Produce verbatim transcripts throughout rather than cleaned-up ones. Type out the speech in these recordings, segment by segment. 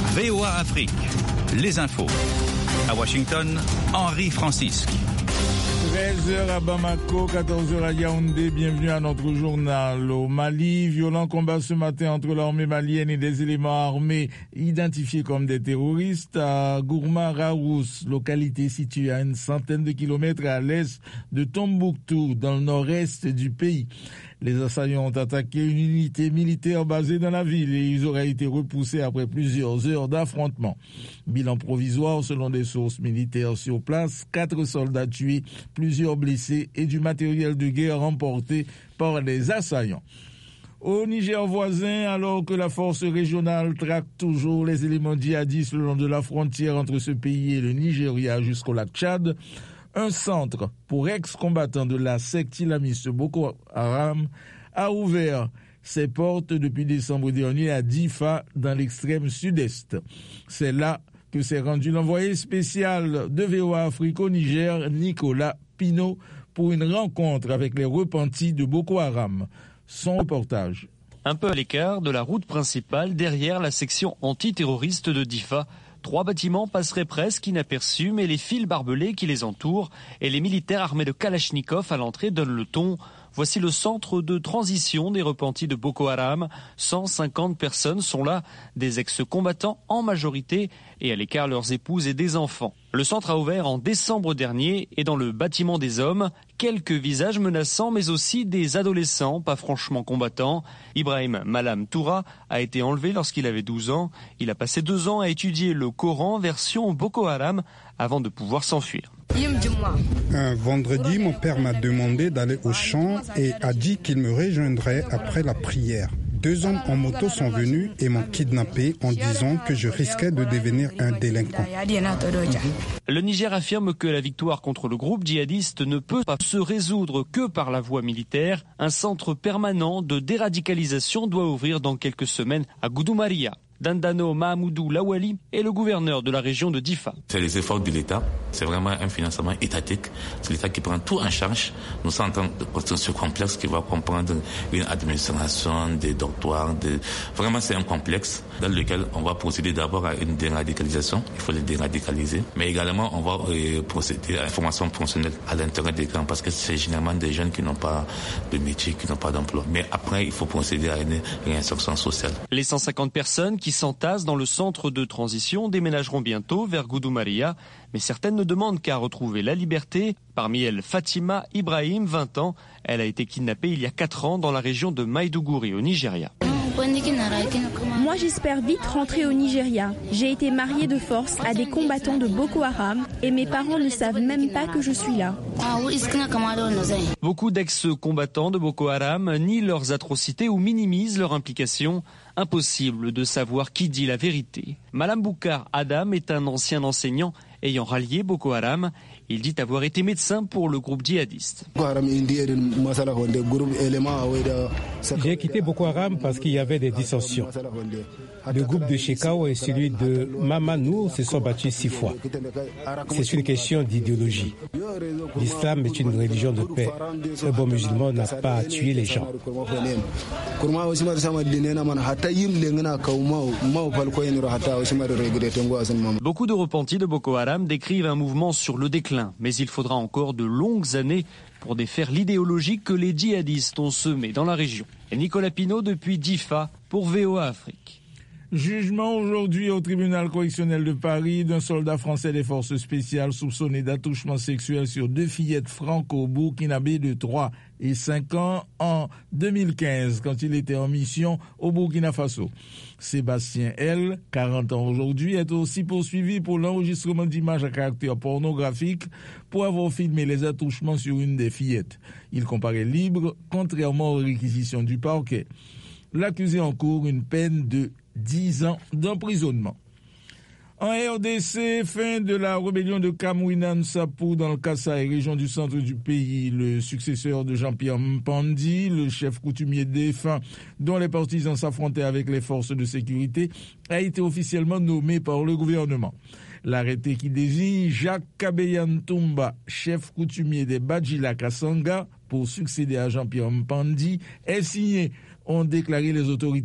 V O A Afrique, les infos. À Washington, Henri Francisque. treize heures à Bamako, quatorze heures à Yaoundé, bienvenue à notre journal. Au Mali, violent combat ce matin entre l'armée malienne et des éléments armés identifiés comme des terroristes à Gourma-Raous, localité située à une centaine de kilomètres à l'est de Tombouctou, dans le nord-est du pays. Les assaillants ont attaqué une unité militaire basée dans la ville et ils auraient été repoussés après plusieurs heures d'affrontement. Bilan provisoire selon des sources militaires sur place, quatre soldats tués, plusieurs blessés et du matériel de guerre emporté par les assaillants. Au Niger voisin, alors que la force régionale traque toujours les éléments djihadistes le long de la frontière entre ce pays et le Nigeria jusqu'au lac Tchad, un centre pour ex-combattants de la secte islamiste Boko Haram a ouvert ses portes depuis décembre dernier à Difa, dans l'extrême sud-est. C'est là que s'est rendu l'envoyé spécial de V O A Afrique au Niger, Nicolas Pinault, pour une rencontre avec les repentis de Boko Haram. Son reportage. Un peu à l'écart de la route principale, derrière la section antiterroriste de Difa, trois bâtiments passeraient presque inaperçus, mais les fils barbelés qui les entourent et les militaires armés de Kalachnikov à l'entrée donnent le ton. Voici le centre de transition des repentis de Boko Haram. cent cinquante personnes sont là, des ex-combattants en majorité, et à l'écart leurs épouses et des enfants. Le centre a ouvert en décembre dernier et dans le bâtiment des hommes, quelques visages menaçants mais aussi des adolescents pas franchement combattants. Ibrahim Malam Toura a été enlevé lorsqu'il avait douze ans. Il a passé deux ans à étudier le Coran version Boko Haram avant de pouvoir s'enfuir. Un vendredi, mon père m'a demandé d'aller au champ et a dit qu'il me rejoindrait après la prière. Deux hommes en moto sont venus et m'ont kidnappé en disant que je risquais de devenir un délinquant. Le Niger affirme que la victoire contre le groupe djihadiste ne peut pas se résoudre que par la voie militaire. Un centre permanent de déradicalisation doit ouvrir dans quelques semaines à Goudoumaria. Dandano Mahamoudou Lawali est le gouverneur de la région de Difa. C'est les efforts de l'État, c'est vraiment un financement étatique. C'est l'État qui prend tout en charge. Nous sommes en train de construire ce complexe qui va comprendre une administration, des dortoirs. Des... Vraiment, c'est un complexe dans lequel on va procéder d'abord à une déradicalisation. Il faut les déradicaliser. Mais également, on va euh, procéder à une formation professionnelle à l'intérieur des camps parce que c'est généralement des jeunes qui n'ont pas de métier, qui n'ont pas d'emploi. Mais après, il faut procéder à une réinsertion sociale. Les cent cinquante personnes qui s'entassent dans le centre de transition déménageront bientôt vers Goudoumaria, mais certaines ne demandent qu'à retrouver la liberté. Parmi elles, Fatima Ibrahim, vingt ans. Elle a été kidnappée il y a quatre ans dans la région de Maïdougouri, au Nigeria. Moi, j'espère vite rentrer au Nigeria. J'ai été mariée de force à des combattants de Boko Haram et mes parents ne savent même pas que je suis là. Beaucoup d'ex-combattants de Boko Haram nient leurs atrocités ou minimisent leur implication. Impossible de savoir qui dit la vérité. Malam Boukar Adam est un ancien enseignant ayant rallié Boko Haram. Il dit avoir été médecin pour le groupe djihadiste. J'ai quitté Boko Haram parce qu'il y avait des dissensions. Le groupe de Chekao et celui de Mamanou se sont battus six fois. C'est une question d'idéologie. L'islam est une religion de paix. Un bon musulman n'a pas à tuer les gens. Beaucoup de repentis de Boko Haram décrivent un mouvement sur le déclin, mais il faudra encore de longues années pour défaire l'idéologie que les djihadistes ont semée dans la région. Et Nicolas Pinault depuis Difa pour V O A Afrique. Jugement aujourd'hui au tribunal correctionnel de Paris d'un soldat français des forces spéciales soupçonné d'attouchement sexuel sur deux fillettes franco-burkinabées de trois et cinq ans en deux mille quinze quand il était en mission au Burkina Faso. Sébastien L, quarante ans aujourd'hui, est aussi poursuivi pour l'enregistrement d'images à caractère pornographique pour avoir filmé les attouchements sur une des fillettes. Il comparaît libre, contrairement aux réquisitions du parquet. L'accusé encourt une peine de dix ans d'emprisonnement. En R D C, fin de la rébellion de Kamwina Nsapu dans le Kasaï, région du centre du pays. Le successeur de Jean-Pierre Mpandi, le chef coutumier défunt dont les partisans s'affrontaient avec les forces de sécurité, a été officiellement nommé par le gouvernement. L'arrêté qui désigne Jacques Kabeyantumba, chef coutumier des Badjila Kasanga, pour succéder à Jean-Pierre Mpandi, est signé, ont déclaré les autorités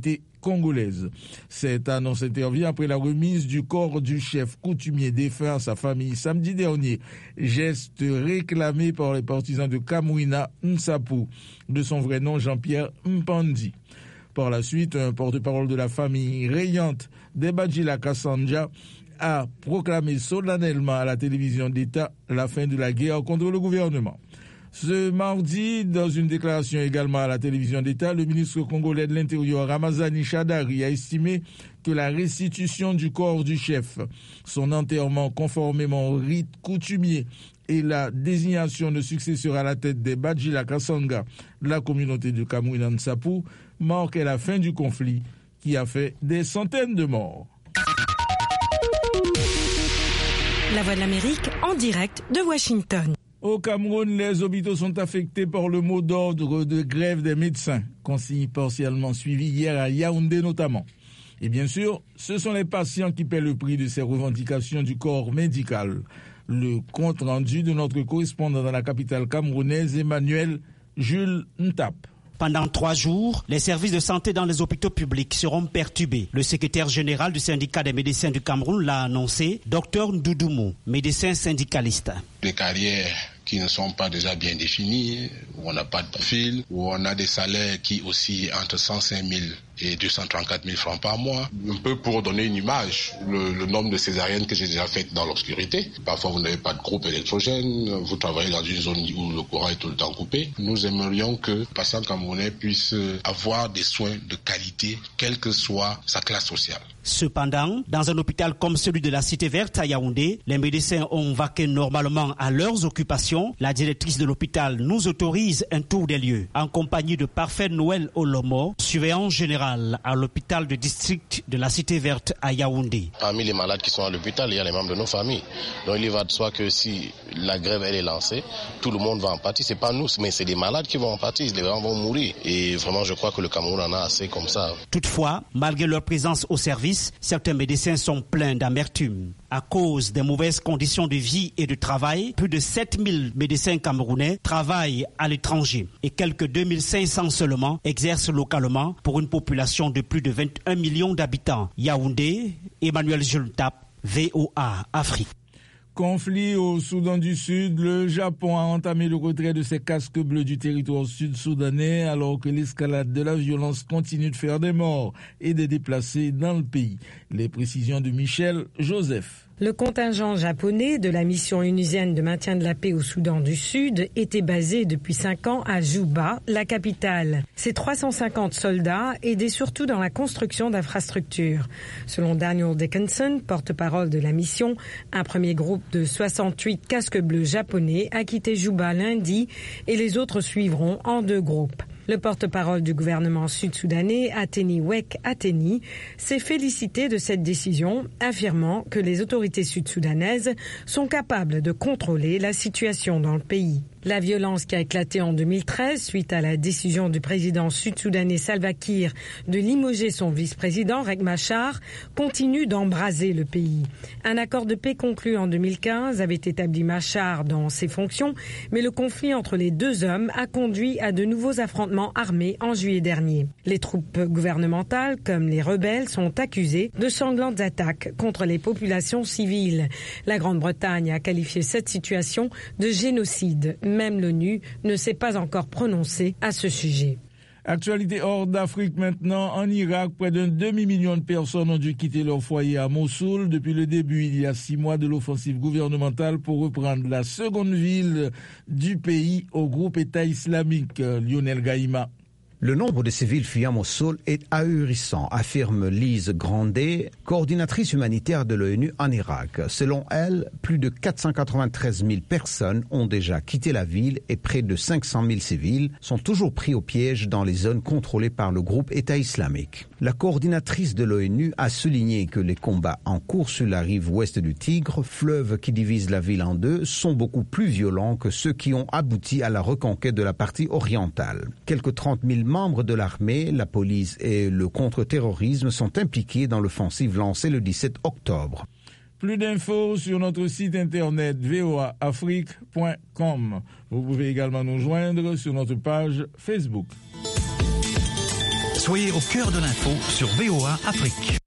congolaise. Cette annonce intervient après la remise du corps du chef coutumier défunt à sa famille samedi dernier, geste réclamé par les partisans de Kamwina Nsapu, de son vrai nom Jean-Pierre Mpandi. Par la suite, un porte-parole de la famille rayante d'Ebadjila Kassanja a proclamé solennellement à la télévision d'État la fin de la guerre contre le gouvernement. Ce mardi, dans une déclaration également à la télévision d'État, le ministre congolais de l'Intérieur Ramazani Shadari a estimé que la restitution du corps du chef, son enterrement conformément au rite coutumier et la désignation de successeur à la tête des Badjila Kasanga de la communauté de Kamwina Nsapu marquent la fin du conflit qui a fait des centaines de morts. La Voix de l'Amérique en direct de Washington. Au Cameroun, les hôpitaux sont affectés par le mot d'ordre de grève des médecins, consigne partiellement suivi hier à Yaoundé notamment. Et bien sûr, ce sont les patients qui paient le prix de ces revendications du corps médical. Le compte rendu de notre correspondant dans la capitale camerounaise, Emmanuel Jules Ntap. Pendant trois jours, les services de santé dans les hôpitaux publics seront perturbés. Le secrétaire général du syndicat des médecins du Cameroun l'a annoncé, Docteur Ndoudoumou, médecin syndicaliste. Les carrières qui ne sont pas déjà bien définies, où on n'a pas de profil, où on a des salaires qui oscillent entre cent cinq mille et deux cent trente-quatre mille francs par mois. Un peu pour donner une image, le, le nombre de césariennes que j'ai déjà faites dans l'obscurité. Parfois, vous n'avez pas de groupe électrogène, vous travaillez dans une zone où le courant est tout le temps coupé. Nous aimerions que le patient camerounais puisse avoir des soins de qualité, quelle que soit sa classe sociale. Cependant, dans un hôpital comme celui de la Cité Verte à Yaoundé, les médecins ont vaqué normalement à leurs occupations. La directrice de l'hôpital nous autorise un tour des lieux en compagnie de Parfait Noël Olomo, surveillant général à l'hôpital de district de la Cité Verte à Yaoundé. Parmi les malades qui sont à l'hôpital, il y a les membres de nos familles. Donc il va de soi que si la grève elle est lancée, tout le monde va en pâtir. C'est pas nous, mais c'est les malades qui vont en pâtir. Les gens vont mourir. Et vraiment, je crois que le Cameroun en a assez comme ça. Toutefois, malgré leur présence au service, certains médecins sont pleins d'amertume. À cause des mauvaises conditions de vie et de travail, plus de sept mille médecins camerounais travaillent à l'étranger et quelques deux mille cinq cents seulement exercent localement pour une population de plus de vingt et un millions d'habitants. Yaoundé, Emmanuel Jultap, V O A Afrique. Conflit au Soudan du Sud, le Japon a entamé le retrait de ses casques bleus du territoire sud-soudanais alors que l'escalade de la violence continue de faire des morts et des déplacés dans le pays. Les précisions de Michel Joseph. Le contingent japonais de la mission onusienne de maintien de la paix au Soudan du Sud était basé depuis cinq ans à Juba, la capitale. Ces trois cent cinquante soldats aidaient surtout dans la construction d'infrastructures. Selon Daniel Dickinson, porte-parole de la mission, un premier groupe de soixante-huit casques bleus japonais a quitté Juba lundi et les autres suivront en deux groupes. Le porte-parole du gouvernement sud-soudanais, Ateni Wek Ateni, s'est félicité de cette décision, affirmant que les autorités sud-soudanaises sont capables de contrôler la situation dans le pays. La violence qui a éclaté en deux mille treize suite à la décision du président sud-soudanais Salva Kiir de limoger son vice-président Riek Machar continue d'embraser le pays. Un accord de paix conclu en deux mille quinze avait établi Machar dans ses fonctions, mais le conflit entre les deux hommes a conduit à de nouveaux affrontements armés en juillet dernier. Les troupes gouvernementales, comme les rebelles, sont accusées de sanglantes attaques contre les populations civiles. La Grande-Bretagne a qualifié cette situation de génocide. Même l'ONU ne s'est pas encore prononcée à ce sujet. Actualité hors d'Afrique maintenant. En Irak, près d'un demi-million de personnes ont dû quitter leur foyer à Mossoul depuis le début, il y a six mois, de l'offensive gouvernementale pour reprendre la seconde ville du pays au groupe État islamique. Lionel Gaïma. Le nombre de civils fuyant Mossoul est ahurissant, affirme Lise Grandet, coordinatrice humanitaire de l'ONU en Irak. Selon elle, plus de quatre cent quatre-vingt-treize mille personnes ont déjà quitté la ville et près de cinq cent mille civils sont toujours pris au piège dans les zones contrôlées par le groupe État islamique. La coordinatrice de l'ONU a souligné que les combats en cours sur la rive ouest du Tigre, fleuve qui divise la ville en deux, sont beaucoup plus violents que ceux qui ont abouti à la reconquête de la partie orientale. Quelques trente mille membres de l'armée, la police et le contre-terrorisme sont impliqués dans l'offensive lancée le dix-sept octobre. Plus d'infos sur notre site internet v o a afrique point com. Vous pouvez également nous joindre sur notre page Facebook. Soyez au cœur de l'info sur V O A Afrique.